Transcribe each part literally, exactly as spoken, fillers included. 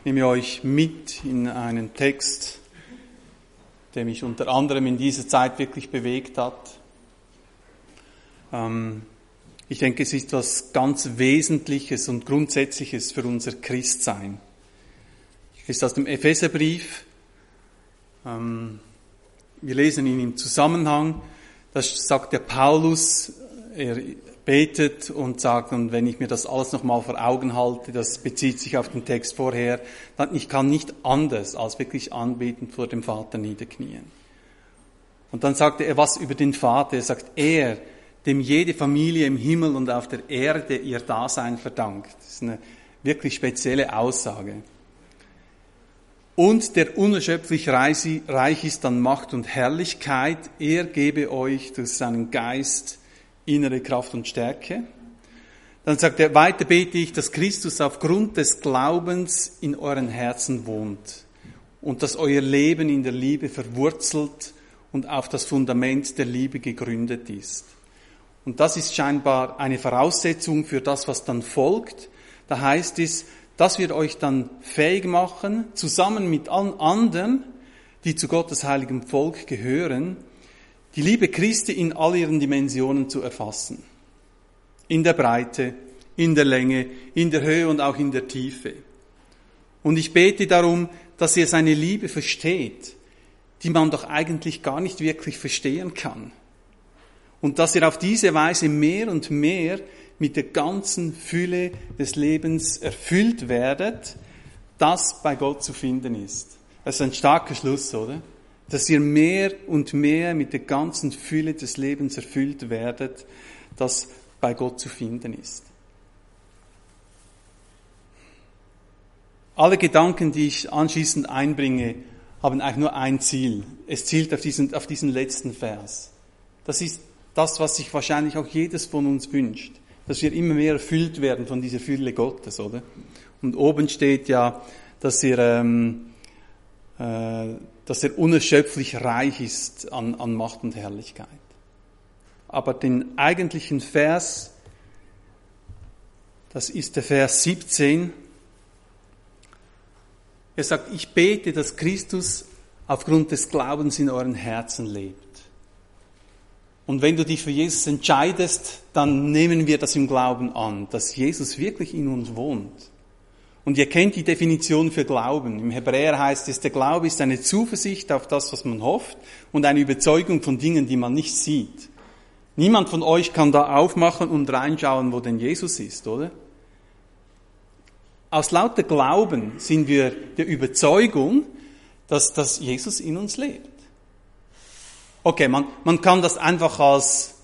nehme euch mit in einen Text, der mich unter anderem in dieser Zeit wirklich bewegt hat. Ähm, ich denke, es ist etwas ganz Wesentliches und Grundsätzliches für unser Christsein. Es ist aus dem Epheserbrief. Ähm, wir lesen ihn im Zusammenhang. Das sagt der Paulus. Er betet und sagt, und wenn ich mir das alles nochmal vor Augen halte, das bezieht sich auf den Text vorher, dann ich kann nicht anders als wirklich anbetend vor dem Vater niederknien. Und dann sagte er was über den Vater. Er sagt, er, dem jede Familie im Himmel und auf der Erde ihr Dasein verdankt. Das ist eine wirklich spezielle Aussage. Und der unerschöpflich reich ist an Macht und Herrlichkeit, er gebe euch durch seinen Geist innere Kraft und Stärke. Dann sagt er, weiter bete ich, dass Christus aufgrund des Glaubens in euren Herzen wohnt und dass euer Leben in der Liebe verwurzelt und auf das Fundament der Liebe gegründet ist. Und das ist scheinbar eine Voraussetzung für das, was dann folgt. Da heißt es, dass wir euch dann fähig machen, zusammen mit allen anderen, die zu Gottes heiligem Volk gehören, die Liebe Christi in all ihren Dimensionen zu erfassen. In der Breite, in der Länge, in der Höhe und auch in der Tiefe. Und ich bete darum, dass ihr seine Liebe versteht, die man doch eigentlich gar nicht wirklich verstehen kann. Und dass ihr auf diese Weise mehr und mehr mit der ganzen Fülle des Lebens erfüllt werdet, das bei Gott zu finden ist. Das ist ein starker Schluss, oder? Dass ihr mehr und mehr mit der ganzen Fülle des Lebens erfüllt werdet, das bei Gott zu finden ist. Alle Gedanken, die ich anschließend einbringe, haben eigentlich nur ein Ziel. Es zielt auf diesen, auf diesen letzten Vers. Das ist das, was sich wahrscheinlich auch jedes von uns wünscht. Dass wir immer mehr erfüllt werden von dieser Fülle Gottes, oder? Und oben steht ja, dass ihr, ähm, äh, dass er unerschöpflich reich ist an, an Macht und Herrlichkeit. Aber den eigentlichen Vers, das ist der Vers siebzehn. Er sagt, ich bete, dass Christus aufgrund des Glaubens in euren Herzen lebt. Und wenn du dich für Jesus entscheidest, dann nehmen wir das im Glauben an, dass Jesus wirklich in uns wohnt. Und ihr kennt die Definition für Glauben. Im Hebräer heißt es, der Glaube ist eine Zuversicht auf das, was man hofft und eine Überzeugung von Dingen, die man nicht sieht. Niemand von euch kann da aufmachen und reinschauen, wo denn Jesus ist, oder? Aus lauter Glauben sind wir der Überzeugung, dass, dass Jesus in uns lebt. Okay, man, man kann das einfach als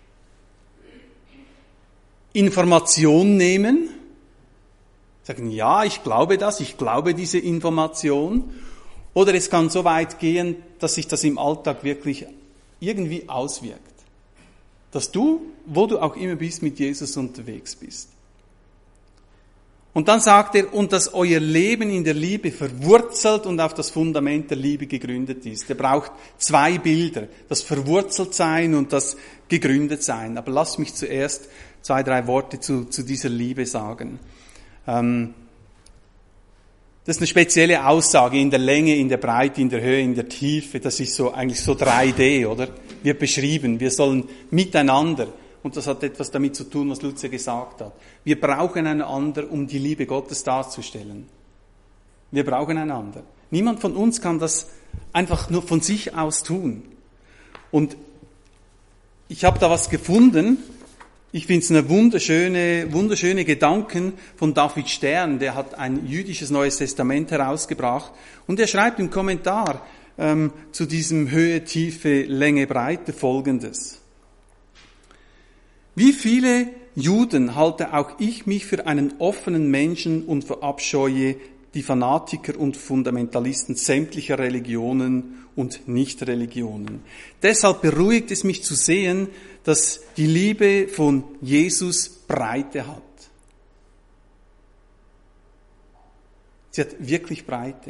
Information nehmen. Sagen, ja, ich glaube das, ich glaube diese Information. Oder es kann so weit gehen, dass sich das im Alltag wirklich irgendwie auswirkt. Dass du, wo du auch immer bist, mit Jesus unterwegs bist. Und dann sagt er, und dass euer Leben in der Liebe verwurzelt und auf das Fundament der Liebe gegründet ist. Er braucht zwei Bilder, das Verwurzeltsein und das Gegründetsein. Aber lasst mich zuerst zwei, drei Worte zu, zu dieser Liebe sagen. Das ist eine spezielle Aussage in der Länge, in der Breite, in der Höhe, in der Tiefe. Das ist so eigentlich so drei D, oder? Wird beschrieben. Wir sollen miteinander, und das hat etwas damit zu tun, was Luther gesagt hat. Wir brauchen einander, um die Liebe Gottes darzustellen. Wir brauchen einander. Niemand von uns kann das einfach nur von sich aus tun. Und ich habe da was gefunden. Ich finde es eine wunderschöne, wunderschöne Gedanken von David Stern. Der hat ein jüdisches Neues Testament herausgebracht. Und er schreibt im Kommentar ähm, zu diesem Höhe, Tiefe, Länge, Breite Folgendes. Wie viele Juden halte auch ich mich für einen offenen Menschen und verabscheue die Fanatiker und Fundamentalisten sämtlicher Religionen und Nichtreligionen. Deshalb beruhigt es mich zu sehen, dass die Liebe von Jesus Breite hat. Sie hat wirklich Breite.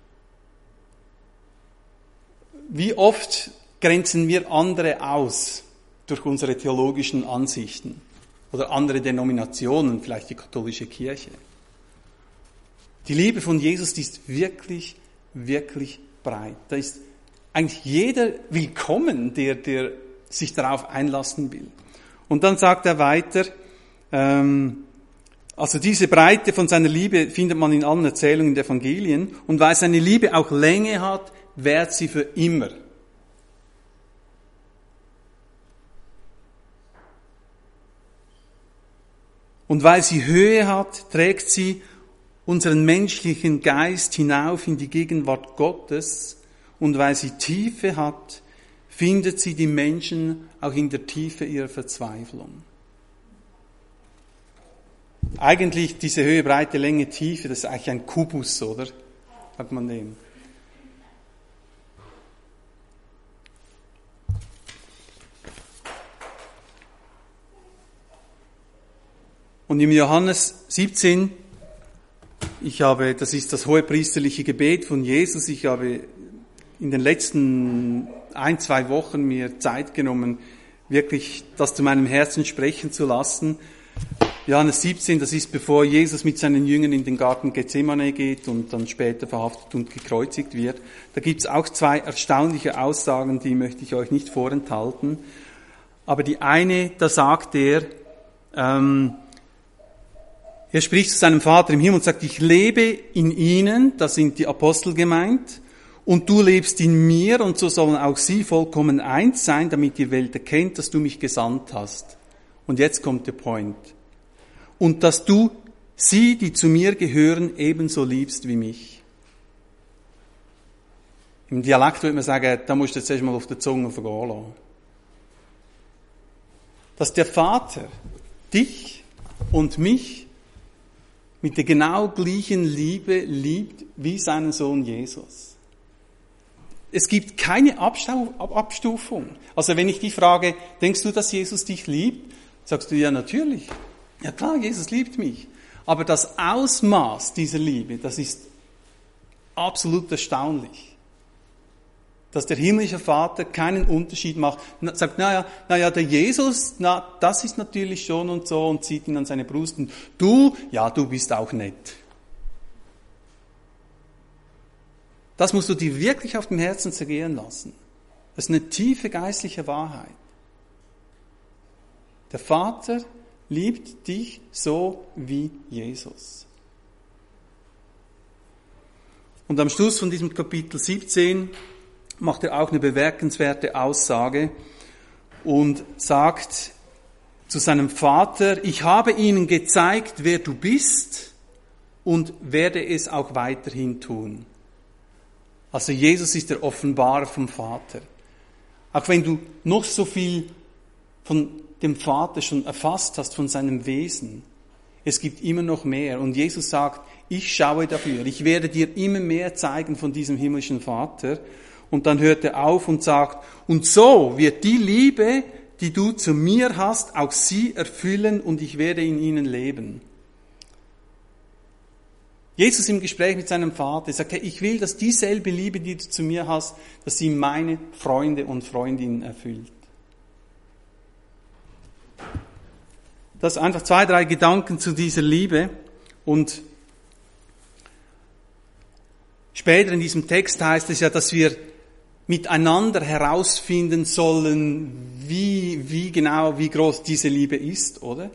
Wie oft grenzen wir andere aus durch unsere theologischen Ansichten oder andere Denominationen, vielleicht die katholische Kirche. Die Liebe von Jesus, die ist wirklich, wirklich breit. Da ist eigentlich jeder willkommen, der, der sich darauf einlassen will. Und dann sagt er weiter, ähm, also diese Breite von seiner Liebe findet man in allen Erzählungen der Evangelien. Und weil seine Liebe auch Länge hat, währt sie für immer. Und weil sie Höhe hat, trägt sie unseren menschlichen Geist hinauf in die Gegenwart Gottes. Und weil sie Tiefe hat, findet sie die Menschen auch in der Tiefe ihrer Verzweiflung. Eigentlich diese Höhe, Breite, Länge, Tiefe, das ist eigentlich ein Kubus, oder? Sagt man dem. Und im Johannes siebzehn, ich habe, das ist das hohepriesterliche Gebet von Jesus, ich habe in den letzten ein, zwei Wochen mir Zeit genommen, wirklich das zu meinem Herzen sprechen zu lassen. Johannes siebzehn, das ist bevor Jesus mit seinen Jüngern in den Garten Gethsemane geht und dann später verhaftet und gekreuzigt wird. Da gibt's auch zwei erstaunliche Aussagen, die möchte ich euch nicht vorenthalten. Aber die eine, da sagt er, ähm, er spricht zu seinem Vater im Himmel und sagt, ich lebe in ihnen, da sind die Apostel gemeint, und du lebst in mir, und so sollen auch sie vollkommen eins sein, damit die Welt erkennt, dass du mich gesandt hast. Und jetzt kommt der Point. Und dass du sie, die zu mir gehören, ebenso liebst wie mich. Im Dialekt würde man sagen, da musst du jetzt erst mal auf der Zunge vergehen lassen. Dass der Vater dich und mich mit der genau gleichen Liebe liebt wie seinen Sohn Jesus. Es gibt keine Abstufung. Also wenn ich dich frage, denkst du, dass Jesus dich liebt? Sagst du, ja, natürlich. Ja klar, Jesus liebt mich. Aber das Ausmaß dieser Liebe, das ist absolut erstaunlich. Dass der himmlische Vater keinen Unterschied macht. Sagt, naja, naja, der Jesus, na, das ist natürlich schon und so, und zieht ihn an seine Brust. Und du, ja, du bist auch nett. Das musst du dir wirklich auf dem Herzen zergehen lassen. Das ist eine tiefe geistliche Wahrheit. Der Vater liebt dich so wie Jesus. Und am Schluss von diesem Kapitel siebzehn macht er auch eine bemerkenswerte Aussage und sagt zu seinem Vater, ich habe ihnen gezeigt, wer du bist, und werde es auch weiterhin tun. Also Jesus ist der Offenbarer vom Vater. Auch wenn du noch so viel von dem Vater schon erfasst hast, von seinem Wesen, es gibt immer noch mehr. Und Jesus sagt, ich schaue dafür, ich werde dir immer mehr zeigen von diesem himmlischen Vater. Und dann hört er auf und sagt, und so wird die Liebe, die du zu mir hast, auch sie erfüllen, und ich werde in ihnen leben. Jesus im Gespräch mit seinem Vater sagt, hey, ich will, dass dieselbe Liebe, die du zu mir hast, dass sie meine Freunde und Freundinnen erfüllt. Das einfach zwei, drei Gedanken zu dieser Liebe. Und später in diesem Text heißt es ja, dass wir miteinander herausfinden sollen, wie, wie genau, wie groß diese Liebe ist, oder?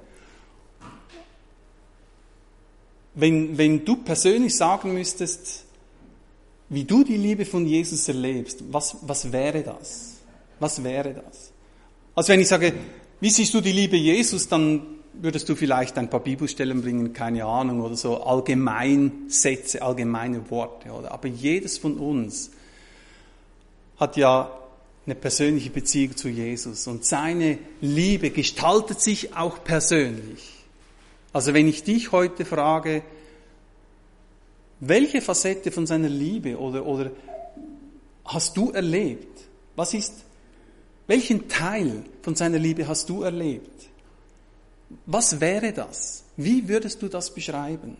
Wenn, wenn du persönlich sagen müsstest, wie du die Liebe von Jesus erlebst, was, was wäre das? Was wäre das? Also wenn ich sage, wie siehst du die Liebe Jesus, dann würdest du vielleicht ein paar Bibelstellen bringen, keine Ahnung, oder so Allgemeinsätze, allgemeine Worte, oder? Aber jedes von uns hat ja eine persönliche Beziehung zu Jesus, und seine Liebe gestaltet sich auch persönlich. Also wenn ich dich heute frage, welche Facette von seiner Liebe oder, oder hast du erlebt? Was ist, welchen Teil von seiner Liebe hast du erlebt? Was wäre das? Wie würdest du das beschreiben?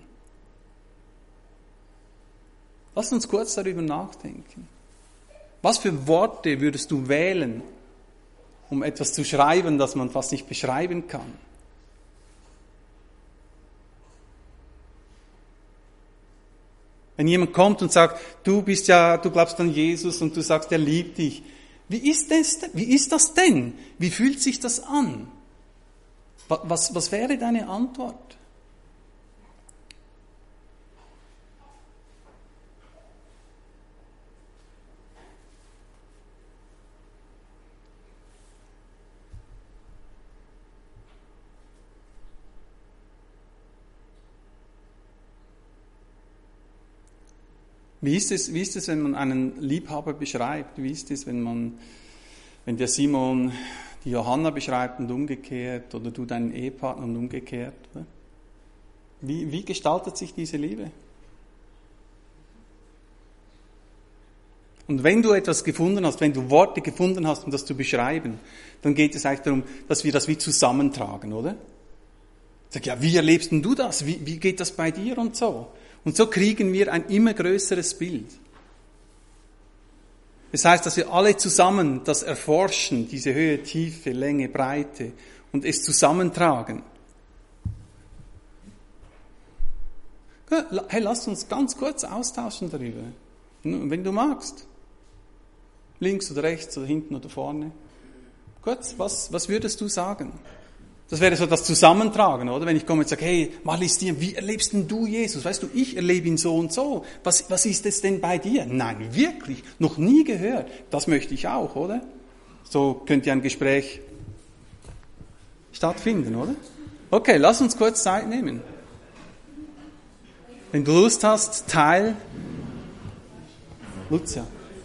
Lass uns kurz darüber nachdenken. Was für Worte würdest du wählen, um etwas zu schreiben, das man fast nicht beschreiben kann? Wenn jemand kommt und sagt, du bist ja, du glaubst an Jesus und du sagst, er liebt dich. Wie ist das, wie ist das denn? Wie fühlt sich das an? Was, was wäre deine Antwort? Wie ist es, wie ist es, wenn man einen Liebhaber beschreibt? Wie ist es, wenn man, wenn der Simon die Johanna beschreibt und umgekehrt, oder du deinen Ehepartner und umgekehrt? Wie, wie gestaltet sich diese Liebe? Und wenn du etwas gefunden hast, wenn du Worte gefunden hast, um das zu beschreiben, dann geht es eigentlich darum, dass wir das wie zusammentragen, oder? Sag, ja, wie erlebst denn du das? Wie, wie geht das bei dir und so? Und so kriegen wir ein immer größeres Bild. Das heißt, dass wir alle zusammen das erforschen, diese Höhe, Tiefe, Länge, Breite, und es zusammentragen. Hey, lasst uns ganz kurz austauschen darüber. Wenn du magst. Links oder rechts oder hinten oder vorne. Kurz, was, was würdest du sagen? Das wäre so das Zusammentragen, oder? Wenn ich komme und sage, hey, Marlies, wie erlebst denn du Jesus? Weißt du, ich erlebe ihn so und so. Was, was ist es denn bei dir? Nein, wirklich, noch nie gehört. Das möchte ich auch, oder? So könnte ein Gespräch stattfinden, oder? Okay, lass uns kurz Zeit nehmen. Wenn du Lust hast, teil. Lucia.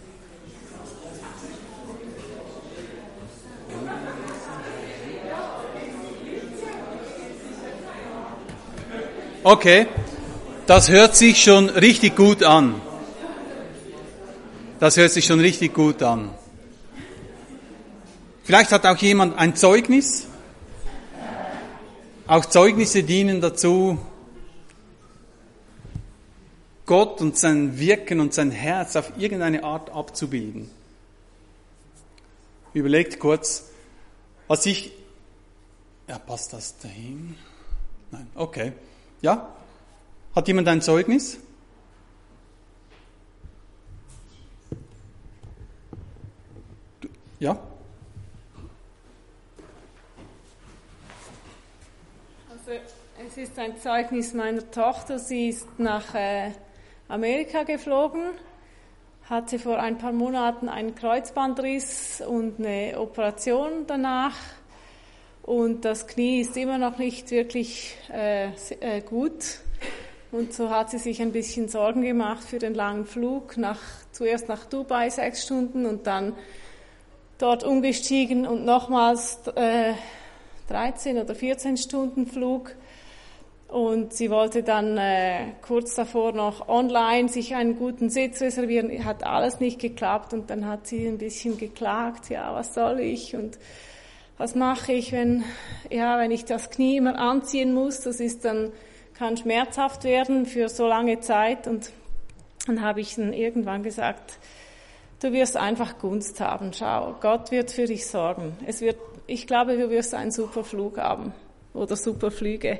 Okay, das hört sich schon richtig gut an. Das hört sich schon richtig gut an. Vielleicht hat auch jemand ein Zeugnis. Auch Zeugnisse dienen dazu, Gott und sein Wirken und sein Herz auf irgendeine Art abzubilden. Überlegt kurz, was ich... Ja, passt das dahin? Nein, okay. Ja? Hat jemand ein Zeugnis? Ja? Also es ist ein Zeugnis meiner Tochter. Sie ist nach äh, Amerika geflogen, hatte vor ein paar Monaten einen Kreuzbandriss und eine Operation danach. Und das Knie ist immer noch nicht wirklich äh, äh, gut. Und so hat sie sich ein bisschen Sorgen gemacht für den langen Flug. Nach, zuerst nach Dubai sechs Stunden und dann dort umgestiegen und nochmals äh, dreizehn oder vierzehn Stunden Flug. Und sie wollte dann äh, kurz davor noch online sich einen guten Sitz reservieren. Hat alles nicht geklappt und dann hat sie ein bisschen geklagt. Ja, was soll ich? Und was mache ich, wenn, ja, wenn ich das Knie immer anziehen muss? Das ist dann, kann schmerzhaft werden für so lange Zeit. Und dann habe ich dann irgendwann gesagt, du wirst einfach Gunst haben. Schau, Gott wird für dich sorgen. Es wird, ich glaube, du wirst einen super Flug haben oder super Flüge.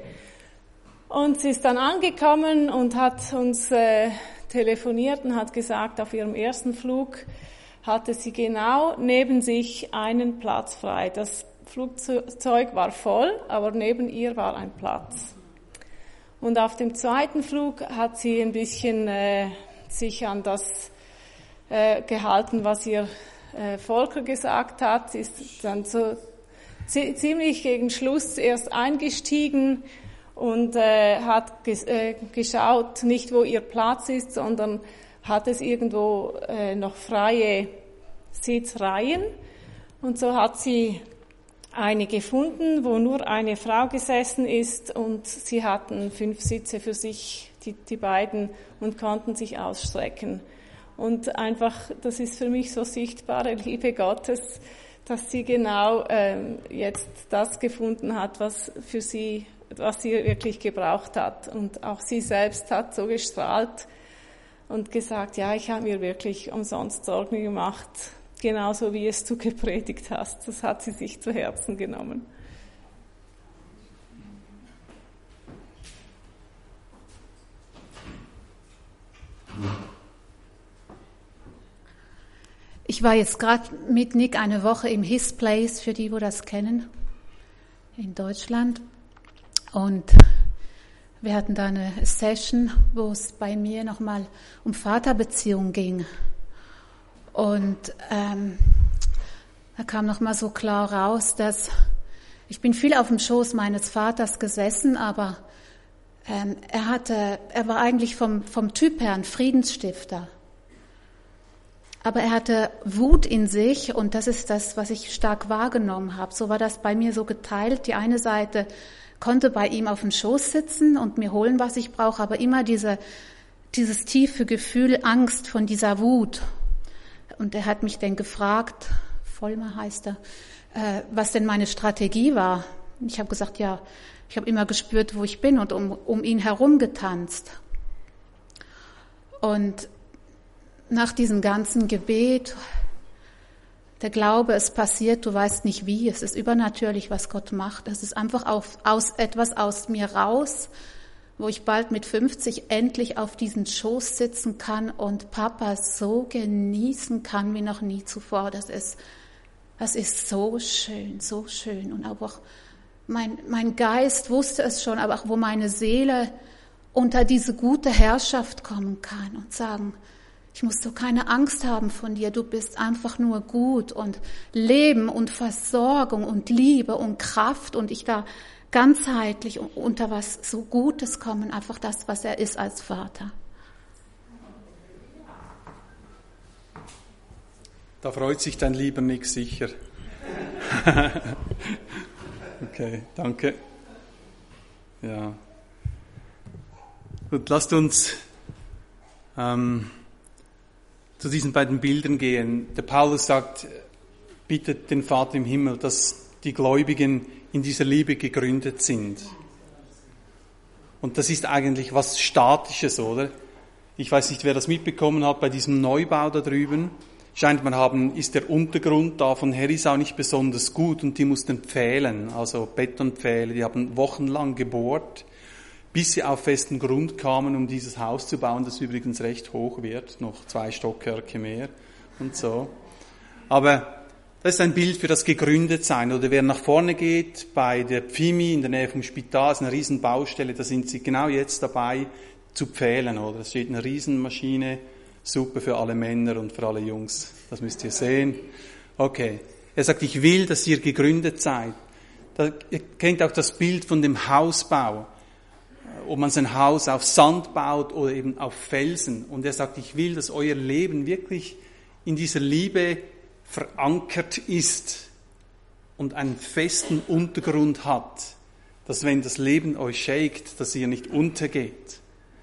Und sie ist dann angekommen und hat uns äh, telefoniert und hat gesagt, auf ihrem ersten Flug hatte sie genau neben sich einen Platz frei. Das Flugzeug war voll, aber neben ihr war ein Platz. Und auf dem zweiten Flug hat sie ein bisschen äh, sich an das äh, gehalten, was ihr äh, Volker gesagt hat. Sie ist dann so z- ziemlich gegen Schluss erst eingestiegen und äh, hat ges- äh, geschaut, nicht wo ihr Platz ist, sondern hat es irgendwo äh, noch freie Sitzreihen. Und so hat sie eine gefunden, wo nur eine Frau gesessen ist und sie hatten fünf Sitze für sich, die, die beiden, und konnten sich ausstrecken. Und einfach, das ist für mich so sichtbare Liebe Gottes, dass sie genau ähm, jetzt das gefunden hat, was für sie, was sie wirklich gebraucht hat. Und auch sie selbst hat so gestrahlt und gesagt, ja, ich habe mir wirklich umsonst Sorgen gemacht, genauso wie es du gepredigt hast. Das hat sie sich zu Herzen genommen. Ich war jetzt gerade mit Nick eine Woche im His Place, für die, wo das kennen, in Deutschland. Und wir hatten da eine Session, wo es bei mir nochmal um Vaterbeziehung ging. Und ähm, da kam nochmal so klar raus, dass ich bin viel auf dem Schoß meines Vaters gesessen, aber ähm, er hatte, er war eigentlich vom, vom Typ her ein Friedensstifter. Aber er hatte Wut in sich und das ist das, was ich stark wahrgenommen habe. So war das bei mir so geteilt. Die eine Seite konnte bei ihm auf dem Schoß sitzen und mir holen, was ich brauche, aber immer diese, dieses tiefe Gefühl, Angst von dieser Wut. Und er hat mich dann gefragt, Vollmer heißt er, äh, was denn meine Strategie war. Ich habe gesagt, ja, ich habe immer gespürt, wo ich bin und um, um ihn herum getanzt. Und nach diesem ganzen Gebet, der Glaube, es passiert, du weißt nicht wie, es ist übernatürlich, was Gott macht. Es ist einfach auf, aus, etwas aus mir raus, wo ich bald mit fünfzig endlich auf diesen Schoß sitzen kann und Papa so genießen kann wie noch nie zuvor. Das ist, das ist so schön, so schön. Und auch mein, mein Geist wusste es schon, aber auch wo meine Seele unter diese gute Herrschaft kommen kann und sagen, ich muss so keine Angst haben von dir, du bist einfach nur gut und Leben und Versorgung und Liebe und Kraft und ich da ganzheitlich unter was so Gutes kommen, einfach das, was er ist als Vater. Da freut sich dein lieber Nick sicher. Okay, danke. Ja. Gut, lasst uns ähm, zu diesen beiden Bildern gehen. Der Paulus sagt, bittet den Vater im Himmel, dass die Gläubigen in dieser Liebe gegründet sind. Und das ist eigentlich was Statisches, oder? Ich weiß nicht, wer das mitbekommen hat bei diesem Neubau da drüben. Scheint man haben, ist der Untergrund da von Herisau nicht besonders gut und die mussten pfählen, also Betonpfähle, die haben wochenlang gebohrt, bis sie auf festen Grund kamen, um dieses Haus zu bauen, das übrigens recht hoch wird, noch zwei Stockwerke mehr und so. Aber das ist ein Bild für das Gegründetsein. Oder wer nach vorne geht, bei der Pfimi in der Nähe vom Spital, ist eine riesen Baustelle, da sind sie genau jetzt dabei zu pfählen, oder? Es steht eine Riesenmaschine, super für alle Männer und für alle Jungs. Das müsst ihr sehen. Okay. Er sagt, ich will, dass ihr gegründet seid. Da, ihr kennt auch das Bild von dem Hausbau. Ob man sein Haus auf Sand baut oder eben auf Felsen. Und er sagt, ich will, dass euer Leben wirklich in dieser Liebe verankert ist und einen festen Untergrund hat, dass wenn das Leben euch shakt, dass ihr nicht untergeht.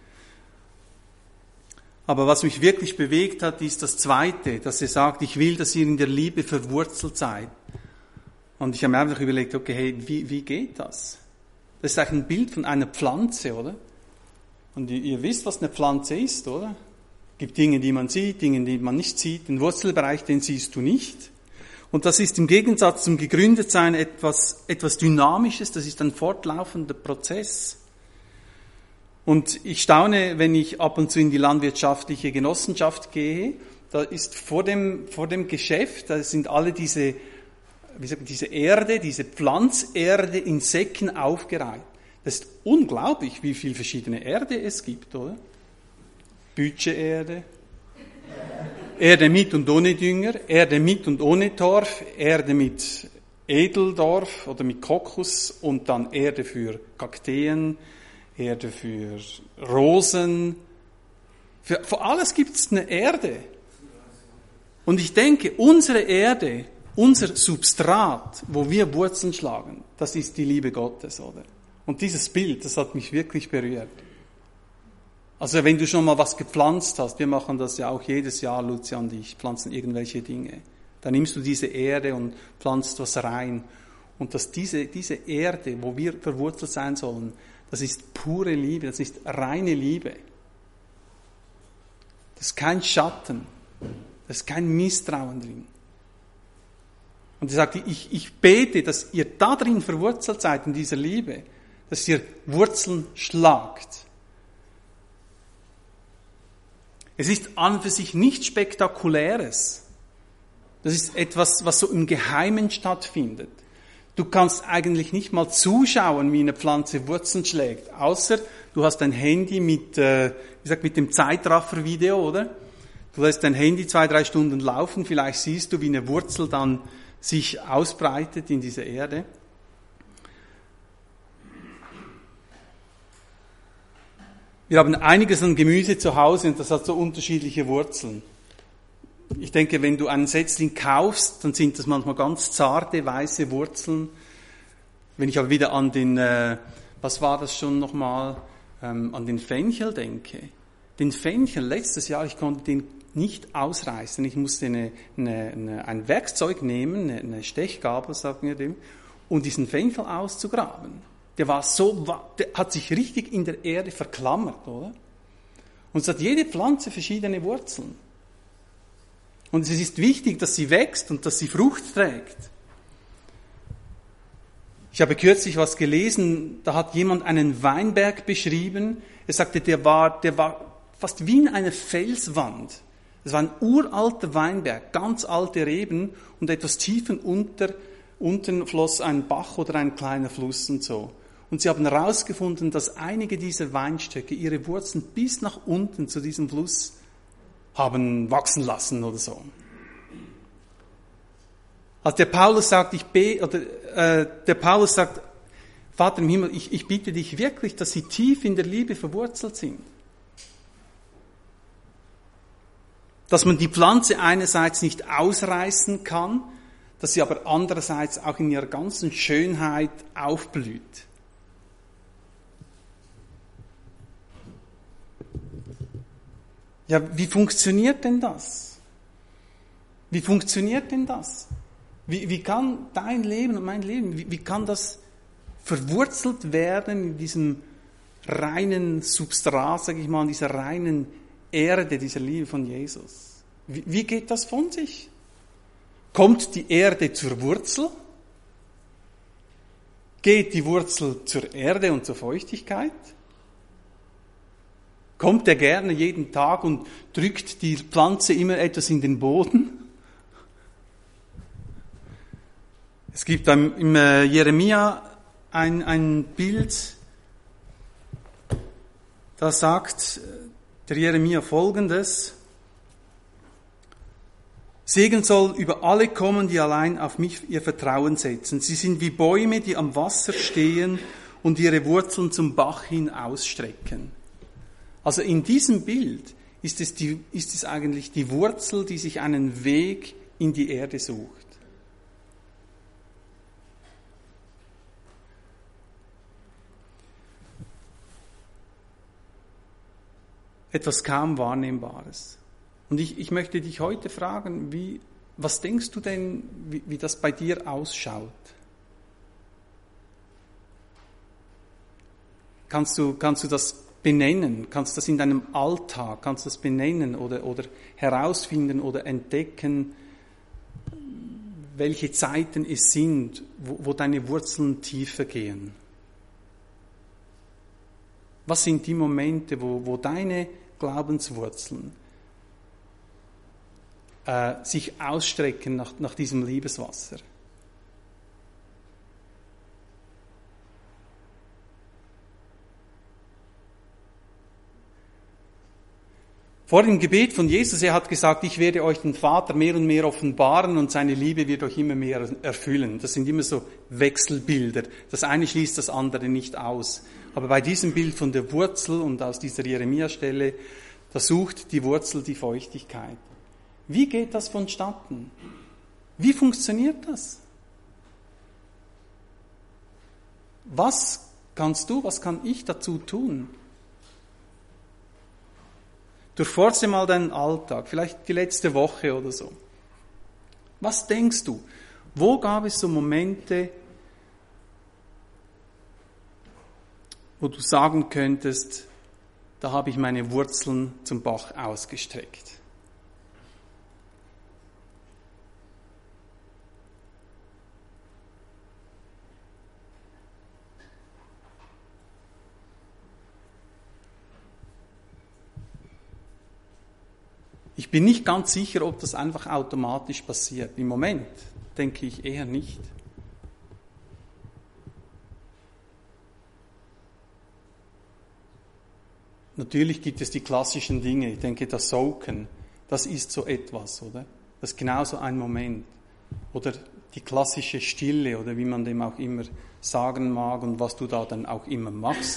Aber was mich wirklich bewegt hat, ist das Zweite, dass er sagt, ich will, dass ihr in der Liebe verwurzelt seid. Und ich habe mir einfach überlegt, okay, hey, wie, wie geht das? Das ist eigentlich ein Bild von einer Pflanze, oder? Und ihr, ihr wisst, was eine Pflanze ist, oder? Es gibt Dinge, die man sieht, Dinge, die man nicht sieht. Den Wurzelbereich, den siehst du nicht. Und das ist im Gegensatz zum Gegründetsein etwas, etwas Dynamisches, das ist ein fortlaufender Prozess. Und ich staune, wenn ich ab und zu in die landwirtschaftliche Genossenschaft gehe, da ist vor dem, vor dem Geschäft, da sind alle diese, wie sagt man, diese Erde, diese Pflanzerde in Säcken aufgereiht. Das ist unglaublich, wie viel verschiedene Erde es gibt, oder? Budgeterde, Erde mit und ohne Dünger, Erde mit und ohne Torf, Erde mit Edeldorf oder mit Kokos und dann Erde für Kakteen, Erde für Rosen. Für, für alles gibt es eine Erde. Und ich denke, unsere Erde, unser Substrat, wo wir Wurzeln schlagen, das ist die Liebe Gottes, oder? Und dieses Bild, das hat mich wirklich berührt. Also wenn du schon mal was gepflanzt hast, wir machen das ja auch jedes Jahr, Lucia und ich, pflanzen irgendwelche Dinge. Dann nimmst du diese Erde und pflanzt was rein. Und dass diese, diese Erde, wo wir verwurzelt sein sollen, das ist pure Liebe, das ist reine Liebe. Das ist kein Schatten, das ist kein Misstrauen drin. Und er sagt, ich, ich bete, dass ihr da drin verwurzelt seid, in dieser Liebe, dass ihr Wurzeln schlagt. Es ist an und für sich nichts Spektakuläres. Das ist etwas, was so im Geheimen stattfindet. Du kannst eigentlich nicht mal zuschauen, wie eine Pflanze Wurzeln schlägt, außer du hast ein Handy mit, äh, wie gesagt, mit dem Zeitraffer-Video, oder? Du lässt dein Handy zwei, drei Stunden laufen, vielleicht siehst du, wie eine Wurzel dann sich ausbreitet in diese Erde. Wir haben einiges an Gemüse zu Hause und das hat so unterschiedliche Wurzeln. Ich denke, wenn du einen Setzling kaufst, dann sind das manchmal ganz zarte, weiße Wurzeln. Wenn ich aber wieder an den, äh, was war das schon nochmal, ähm, an den Fenchel denke. Den Fenchel, letztes Jahr, ich konnte den nicht ausreißen. Ich musste eine, eine, eine, ein Werkzeug nehmen, eine, eine Stechgabel, sagen wir dem, um diesen Fenchel auszugraben. Der war so, der hat sich richtig in der Erde verklammert, oder? Und es hat jede Pflanze verschiedene Wurzeln. Und es ist wichtig, dass sie wächst und dass sie Frucht trägt. Ich habe kürzlich was gelesen, da hat jemand einen Weinberg beschrieben. Er sagte, der war, der war fast wie in einer Felswand. Es war ein uralter Weinberg, ganz alte Reben und etwas tiefen unter, unten floss ein Bach oder ein kleiner Fluss und so. Und sie haben herausgefunden, dass einige dieser Weinstöcke ihre Wurzeln bis nach unten zu diesem Fluss haben wachsen lassen oder so. Als der Paulus sagt, ich be, oder äh, der Paulus sagt, Vater im Himmel, ich, ich bitte dich wirklich, dass sie tief in der Liebe verwurzelt sind. Dass man die Pflanze einerseits nicht ausreißen kann, dass sie aber andererseits auch in ihrer ganzen Schönheit aufblüht. Ja, wie funktioniert denn das? Wie funktioniert denn das? Wie, wie kann dein Leben und mein Leben, wie, wie kann das verwurzelt werden in diesem reinen Substrat, sage ich mal, in dieser reinen Erde, dieser Liebe von Jesus? Wie, wie geht das von sich? Kommt die Erde zur Wurzel? Geht die Wurzel zur Erde und zur Feuchtigkeit? Kommt er gerne jeden Tag und drückt die Pflanze immer etwas in den Boden? Es gibt im Jeremia ein, ein Bild, da sagt der Jeremia Folgendes: Segen soll über alle kommen, die allein auf mich ihr Vertrauen setzen. Sie sind wie Bäume, die am Wasser stehen und ihre Wurzeln zum Bach hin ausstrecken. Also in diesem Bild ist es, die, ist es eigentlich die Wurzel, die sich einen Weg in die Erde sucht. Etwas kaum Wahrnehmbares. Und ich, ich möchte dich heute fragen, wie, was denkst du denn, wie, wie das bei dir ausschaut? Kannst du, kannst du das benennen? Kannst du das in deinem Alltag, kannst du das benennen oder, oder herausfinden oder entdecken, welche Zeiten es sind, wo, wo deine Wurzeln tiefer gehen? Was sind die Momente, wo, wo deine Glaubenswurzeln äh, sich ausstrecken nach, nach diesem Liebeswasser? Vor dem Gebet von Jesus, er hat gesagt, ich werde euch den Vater mehr und mehr offenbaren und seine Liebe wird euch immer mehr erfüllen. Das sind immer so Wechselbilder. Das eine schließt das andere nicht aus. Aber bei diesem Bild von der Wurzel und aus dieser Jeremia-Stelle, da sucht die Wurzel die Feuchtigkeit. Wie geht das vonstatten? Wie funktioniert das? Was kannst du, was kann ich dazu tun? Durchforste mal deinen Alltag, vielleicht die letzte Woche oder so. Was denkst du? Wo gab es so Momente, wo du sagen könntest, da habe ich meine Wurzeln zum Bach ausgestreckt? Ich bin nicht ganz sicher, ob das einfach automatisch passiert. Im Moment denke ich eher nicht. Natürlich gibt es die klassischen Dinge. Ich denke, das Soaken, das ist so etwas, oder? Das ist genauso ein Moment. Oder die klassische Stille, oder wie man dem auch immer sagen mag und was du da dann auch immer machst.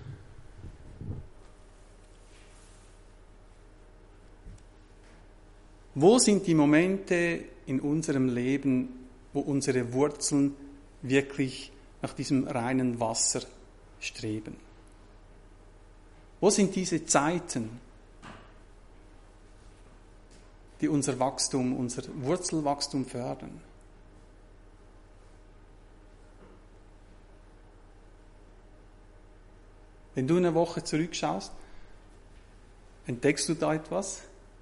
Wo sind die Momente in unserem Leben, wo unsere Wurzeln wirklich nach diesem reinen Wasser streben? Wo sind diese Zeiten, die unser Wachstum, unser Wurzelwachstum fördern? Wenn du eine Woche zurückschaust, entdeckst du da etwas?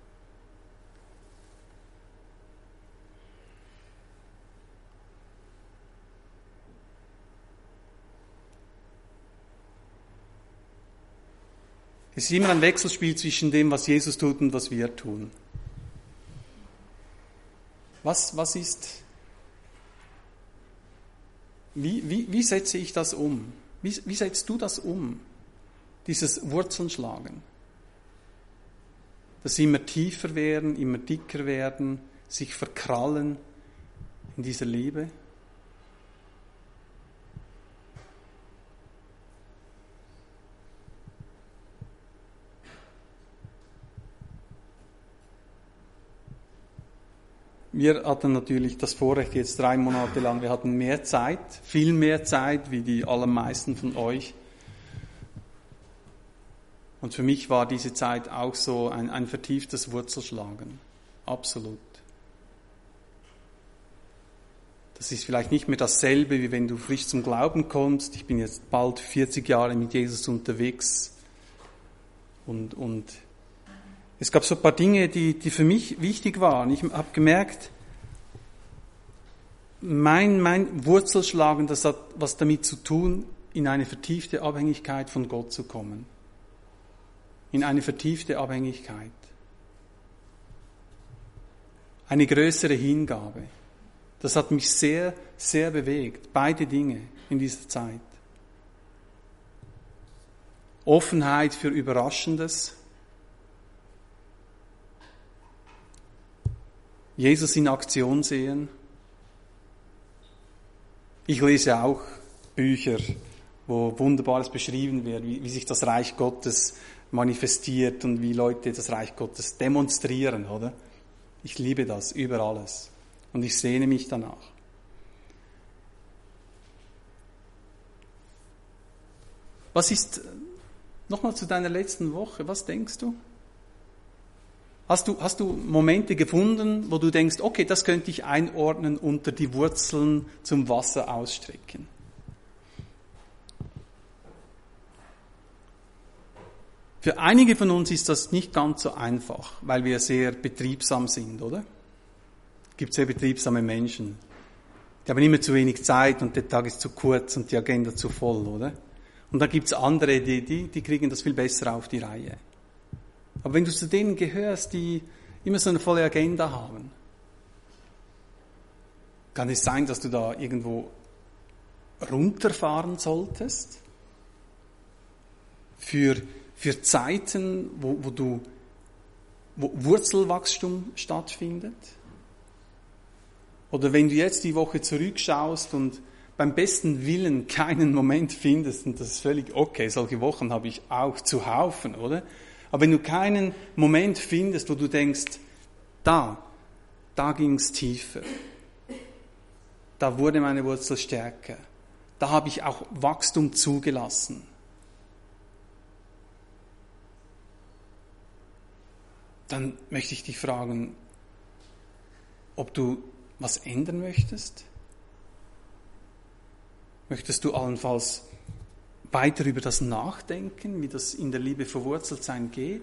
Es ist immer ein Wechselspiel zwischen dem, was Jesus tut und was wir tun. Was, was ist, wie, wie, wie setze ich das um? Wie, wie setzt du das um? Dieses Wurzelnschlagen. Dass sie immer tiefer werden, immer dicker werden, sich verkrallen in dieser Liebe. Wir hatten natürlich das Vorrecht jetzt drei Monate lang, wir hatten mehr Zeit, viel mehr Zeit wie die allermeisten von euch. Und für mich war diese Zeit auch so ein, ein vertieftes Wurzelschlagen. Absolut. Das ist vielleicht nicht mehr dasselbe, wie wenn du frisch zum Glauben kommst. Ich bin jetzt bald vierzig Jahre mit Jesus unterwegs. Und, und es gab so ein paar Dinge, die, die für mich wichtig waren. Ich habe gemerkt, mein, mein Wurzelschlagen, das hat was damit zu tun, in eine vertiefte Abhängigkeit von Gott zu kommen. In eine vertiefte Abhängigkeit. Eine größere Hingabe. Das hat mich sehr, sehr bewegt. Beide Dinge in dieser Zeit. Offenheit für Überraschendes. Jesus in Aktion sehen. Ich lese auch Bücher, wo Wunderbares beschrieben wird, wie, wie sich das Reich Gottes manifestiert und wie Leute das Reich Gottes demonstrieren, oder? Ich liebe das über alles und ich sehne mich danach. Was ist, nochmal zu deiner letzten Woche, was denkst du? Hast du, hast du Momente gefunden, wo du denkst, okay, das könnte ich einordnen unter die Wurzeln zum Wasser ausstrecken? Für einige von uns ist das nicht ganz so einfach, weil wir sehr betriebsam sind, oder? Es gibt sehr betriebsame Menschen. Die haben immer zu wenig Zeit und der Tag ist zu kurz und die Agenda zu voll, oder? Und dann gibt es andere, die, die, die kriegen das viel besser auf die Reihe. Aber wenn du zu denen gehörst, die immer so eine volle Agenda haben, kann es sein, dass du da irgendwo runterfahren solltest? Für, für Zeiten, wo, wo, du, wo Wurzelwachstum stattfindet? Oder wenn du jetzt die Woche zurückschaust und beim besten Willen keinen Moment findest, und das ist völlig okay, solche Wochen habe ich auch zuhaufen, oder? Aber wenn du keinen Moment findest, wo du denkst, da, da ging es tiefer, da wurde meine Wurzel stärker, da habe ich auch Wachstum zugelassen. Dann möchte ich dich fragen, ob du was ändern möchtest? Möchtest du allenfalls weiter über das nachdenken, wie das in der Liebe verwurzelt sein geht?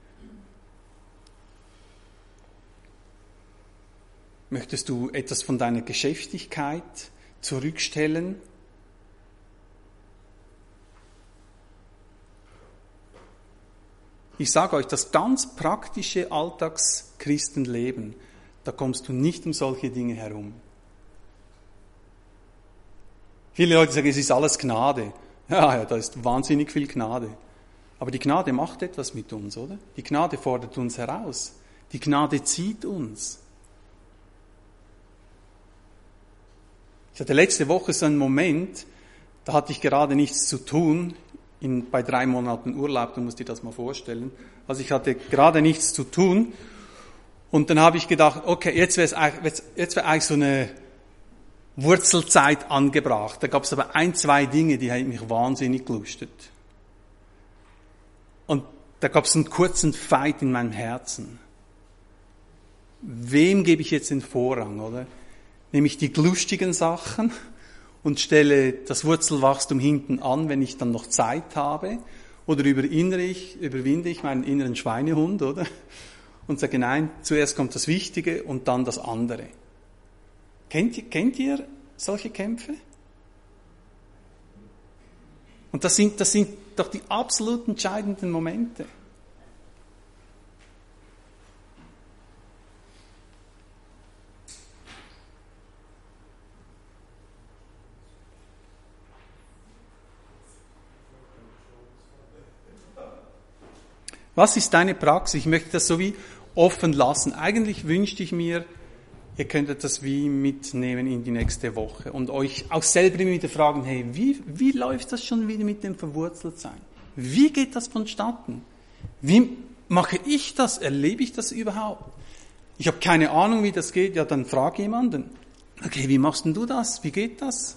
Möchtest du etwas von deiner Geschäftigkeit zurückstellen? Ich sage euch, das ganz praktische Alltagschristenleben, da kommst du nicht um solche Dinge herum. Viele Leute sagen, es ist alles Gnade. Ja, ja, da ist wahnsinnig viel Gnade. Aber die Gnade macht etwas mit uns, oder? Die Gnade fordert uns heraus. Die Gnade zieht uns. Ich hatte letzte Woche so einen Moment, da hatte ich gerade nichts zu tun, in, bei drei Monaten Urlaub, du musst dir das mal vorstellen. Also ich hatte gerade nichts zu tun und dann habe ich gedacht, okay, jetzt wäre es jetzt wäre eigentlich so eine Wurzelzeit angebracht. Da gab es aber ein, zwei Dinge, die haben mich wahnsinnig gelustet. Und da gab es einen kurzen Fight in meinem Herzen. Wem gebe ich jetzt den Vorrang, oder? Nehme ich die lustigen Sachen und stelle das Wurzelwachstum hinten an, wenn ich dann noch Zeit habe? Oder überwinde ich, überwinde ich meinen inneren Schweinehund, oder? Und sage, nein, zuerst kommt das Wichtige und dann das andere. Kennt ihr, kennt ihr solche Kämpfe? Und das sind, das sind doch die absolut entscheidenden Momente. Was ist deine Praxis? Ich möchte das so wie offen lassen. Eigentlich wünschte ich mir, ihr könntet das wie mitnehmen in die nächste Woche und euch auch selber immer wieder fragen, hey, wie, wie läuft das schon wieder mit dem Verwurzeltsein? Wie geht das vonstatten? Wie mache ich das? Erlebe ich das überhaupt? Ich habe keine Ahnung, wie das geht. Ja, dann frag jemanden. Okay, wie machst denn du das? Wie geht das?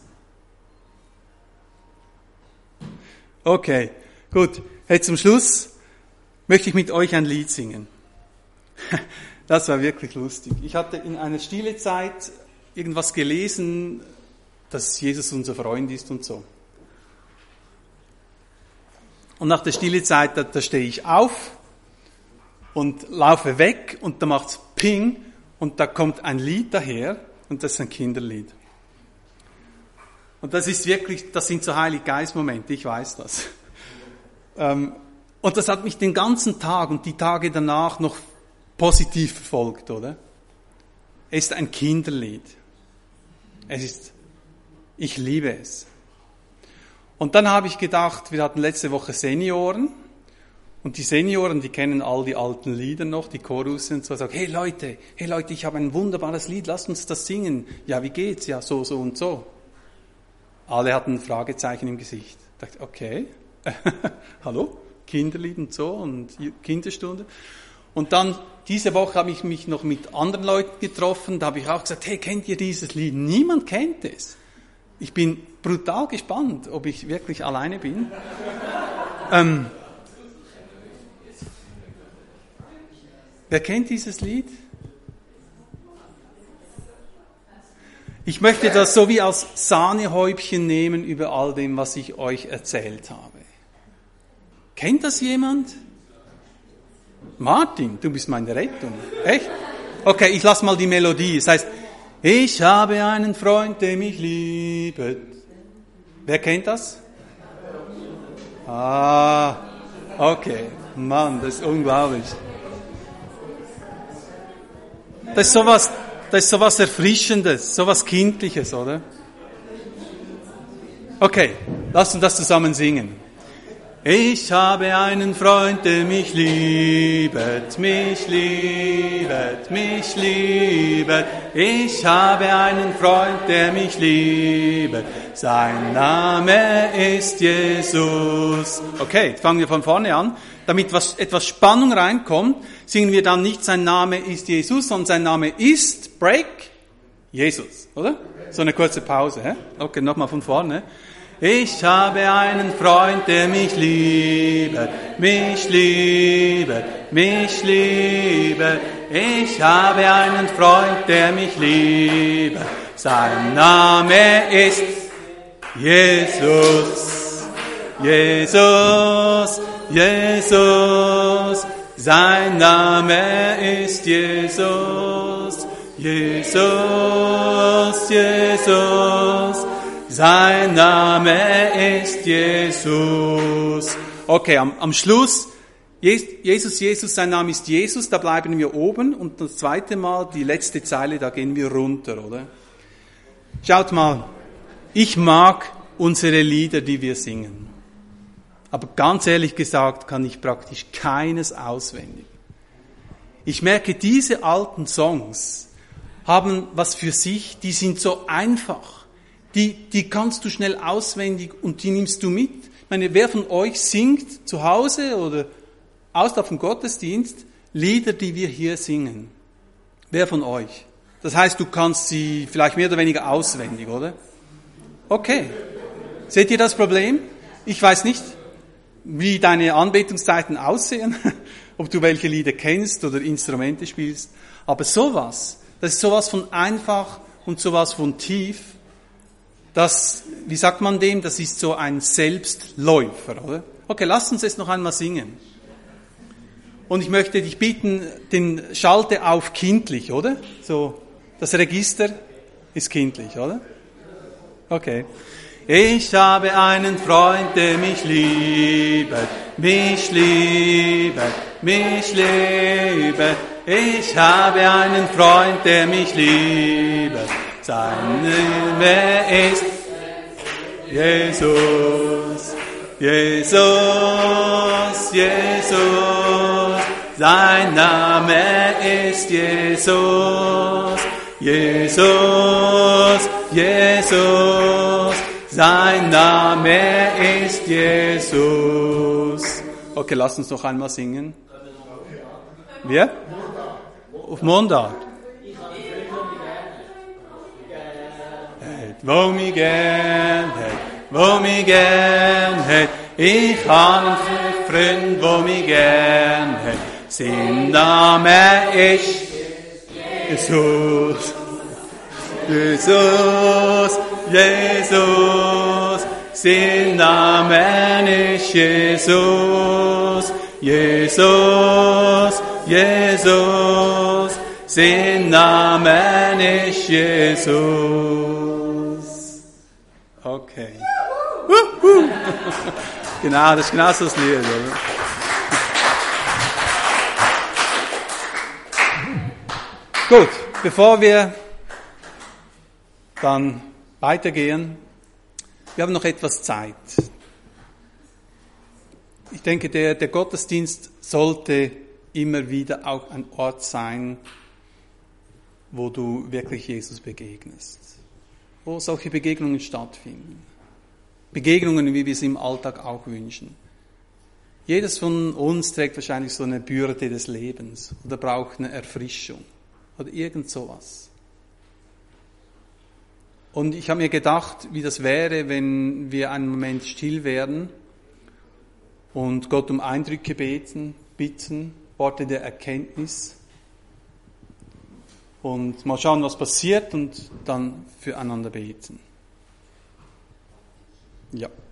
Okay, gut. Hey, zum Schluss möchte ich mit euch ein Lied singen. Das war wirklich lustig. Ich hatte in einer stille Zeit irgendwas gelesen, dass Jesus unser Freund ist und so. Und nach der stille Zeit, da, da stehe ich auf und laufe weg und da macht's Ping und da kommt ein Lied daher und das ist ein Kinderlied. Und das ist wirklich, das sind so Heilig-Geist-Momente, ich weiß das. Ähm, Und das hat mich den ganzen Tag und die Tage danach noch positiv verfolgt, oder? Es ist ein Kinderlied. Es ist, ich liebe es. Und dann habe ich gedacht, wir hatten letzte Woche Senioren und die Senioren, die kennen all die alten Lieder noch, die Chorusse und so, sagen, hey Leute, hey Leute, ich habe ein wunderbares Lied, lasst uns das singen. Ja, wie geht's? Ja, so, so und so. Alle hatten ein Fragezeichen im Gesicht. Ich dachte, okay, hallo? Kinderlied und so und Kinderstunde. Und dann, diese Woche habe ich mich noch mit anderen Leuten getroffen, da habe ich auch gesagt, hey, kennt ihr dieses Lied? Niemand kennt es. Ich bin brutal gespannt, ob ich wirklich alleine bin. ähm, wer kennt dieses Lied? Ich möchte das so wie als Sahnehäubchen nehmen über all dem, was ich euch erzählt habe. Kennt das jemand? Martin, du bist meine Rettung. Echt? Okay, ich lass mal die Melodie. Es heißt, ich habe einen Freund, der mich liebt. Wer kennt das? Ah, okay. Mann, das ist unglaublich. Das ist sowas, das ist sowas Erfrischendes, sowas Kindliches, oder? Okay, lass uns das zusammen singen. Ich habe einen Freund, der mich liebet, mich liebet, mich liebet. Ich habe einen Freund, der mich liebet. Sein Name ist Jesus. Okay, jetzt fangen wir von vorne an. Damit was, etwas Spannung reinkommt, singen wir dann nicht, sein Name ist Jesus, sondern sein Name ist, Break, Jesus, oder? So eine kurze Pause, hä? Okay, nochmal von vorne. Ich habe einen Freund, der mich liebet, mich liebet, mich liebet. Ich habe einen Freund, der mich liebet. Sein Name ist Jesus, Jesus, Jesus. Sein Name ist Jesus, Jesus, Jesus. Sein Name ist Jesus. Okay, am, am Schluss Jesus, Jesus, sein Name ist Jesus, da bleiben wir oben und das zweite Mal, die letzte Zeile, da gehen wir runter, oder? Schaut mal, ich mag unsere Lieder, die wir singen. Aber ganz ehrlich gesagt kann ich praktisch keines auswendig. Ich merke, diese alten Songs haben was für sich, die sind so einfach. Die, die kannst du schnell auswendig und die nimmst du mit. Ich meine, wer von euch singt zu Hause oder außerhalb vom Gottesdienst Lieder, die wir hier singen? Wer von euch? Das heißt, du kannst sie vielleicht mehr oder weniger auswendig, oder? Okay. Seht ihr das Problem? Ich weiß nicht, wie deine Anbetungszeiten aussehen, ob du welche Lieder kennst oder Instrumente spielst. Aber sowas, das ist sowas von einfach und sowas von tief, das, wie sagt man dem, das ist so ein Selbstläufer, oder? Okay, lass uns es noch einmal singen. Und ich möchte dich bitten, den schalte auf kindlich, oder? So, das Register ist kindlich, oder? Okay. Ich habe einen Freund, der mich liebet, mich liebet, mich liebet. Ich habe einen Freund, der mich liebet. Sein Name ist Jesus, Jesus, Jesus. Sein Name ist Jesus, Jesus, Jesus. Sein Name ist Jesus. Okay, lass uns noch einmal singen. Wir? Auf Mundart. Wo mich gern hat, wo mich gern hat. Ich habe einen Freund, wo mich gern hat. Sein Name ist Jesus. Jesus, Jesus. Sein Name ist Jesus. Jesus, Jesus. Sein Name ist Jesus. Okay. Genau, das ist genau so das Lied, oder? Gut, bevor wir dann weitergehen, wir haben noch etwas Zeit. Ich denke, der, der Gottesdienst sollte immer wieder auch ein Ort sein, wo du wirklich Jesus begegnest. Wo solche Begegnungen stattfinden. Begegnungen, wie wir es im Alltag auch wünschen. Jedes von uns trägt wahrscheinlich so eine Bürde des Lebens oder braucht eine Erfrischung oder irgend sowas. Und ich habe mir gedacht, wie das wäre, wenn wir einen Moment still werden und Gott um Eindrücke beten, bitten, Worte der Erkenntnis und mal schauen, was passiert und dann füreinander beten. Ja.